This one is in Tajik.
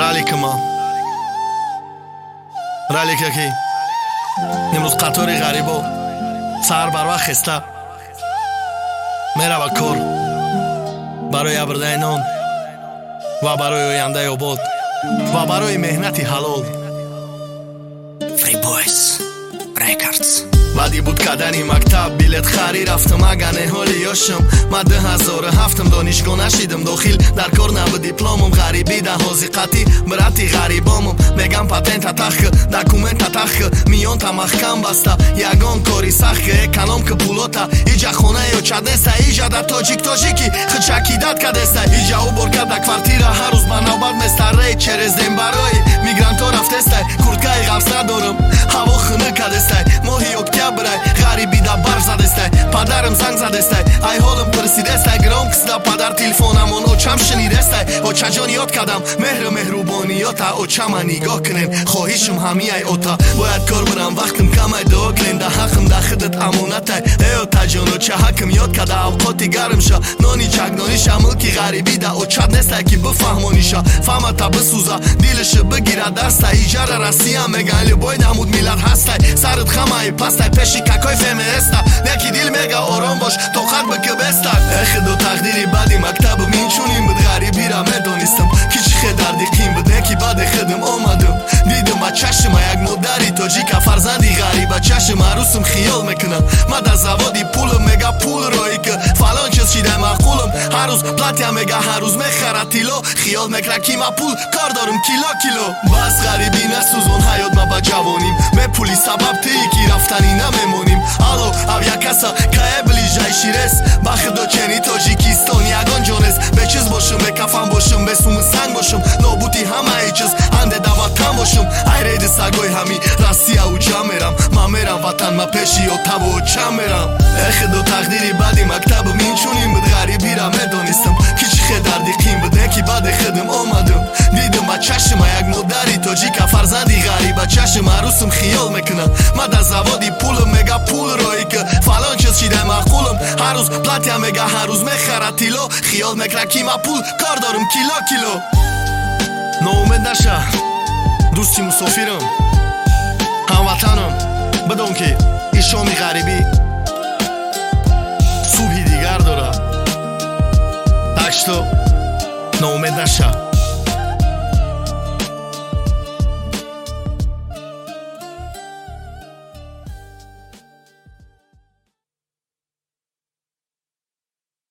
راليكما راليك яки имрӯз қатори ғарибо саҳар барвақт хеста мерава кор барои абрдаи нон ва барои ояндаи обод ва барои меҳнати ҳалол. Free Boys Records. баъди буд кардани мактаб билет харӣ рафтам агане ҳоли ёшам. ман 2007 донишгоҳ нашидам дохил дар кор наби дипломам. ғарибӣ да ҳозиқатӣ брати ғарибомам. мегам патента тахка документа тахка миёнта маҳкам баста ягон кори сахка экономка пулота иҷа хона ё чадеста иҷа да тоҷики хчакидат кадеста иҷа уборка да квартира ҳар рӯз ба навбат места рей через дем барои мигранто рафтестай курткаи ғафс надорам ҳаво хина кадестай моҳи октябрай ғарибӣ да барф задестай падарам занг задестай ай ҳолам пурсидестай громкста падар телефонамон очам шинидестай очаҷон ёд кардам меҳру меҳрубониёта очама нигоҳ кунем хоҳишам ҳамияй ота бояд кор бурам вақтам камай дуо кунем да ҳақам да худат амонатай эй отаҷон оча ҳакам ёд карда авқоти гармша нони чакнониша мулки ғарибӣ да очад нестай ки бифаҳмониша фаҳмата бисӯза дилаша бигира дастай иҷара расия меган любой намуд миллат ҳастай сарат хамаи пастай пеши какой феминиста неки дил мега ором бош тоқат бикибестай эхудо тақдири баъди мактабу минчунин буд ғарибира медонистам ки чӣ хедарди қим буд неки баъди худам омадам дидам ба чашма як модари тоҷика фарзанди ғариба чашм арӯсам хиёл мекунам ман дар заводи пулам мега пул роика фалон чиз шидай маъқулам ҳар рӯз платя мега ҳар рӯз мехара тило хиёл мекра ки ма пул кор дорам кило бас ғарибӣ насӯзон ҳаёт ма ба ҷавоним ме пули сабаб тии ки рафтани намемоним алло авякаса кае ближайши рес ба худо чени тоҷикистон ягон ҷонес бечиз бошам бекафан бошам бесуми санг бошам нобути ҳамаи чиз анде да ватан бошам ай реди сагои ҳами россия уҷа мерам ман мерам ватан ма пеши отаву оча мерам эй худо тақдири баъди мактабу минчунин буд ғарибира медонистам ки чӣ хедарди қим буд неки баъди худам омадам дидам ба чашма як модари тоҷика фарзанди ғариба чашм арӯсам хиёл мекунам ман дар заводи пулам мега пул роика фалон чиз шидай маъқулам ҳар рӯз платя мега ҳар рӯз мехара тило хиёл мекра ки ма пул кор дорам кило ноумед наша дӯсти мусофирам ҳамватанам бидон ки ишоми ғарибӣ субҳи дигар дорад так што ноумед наша.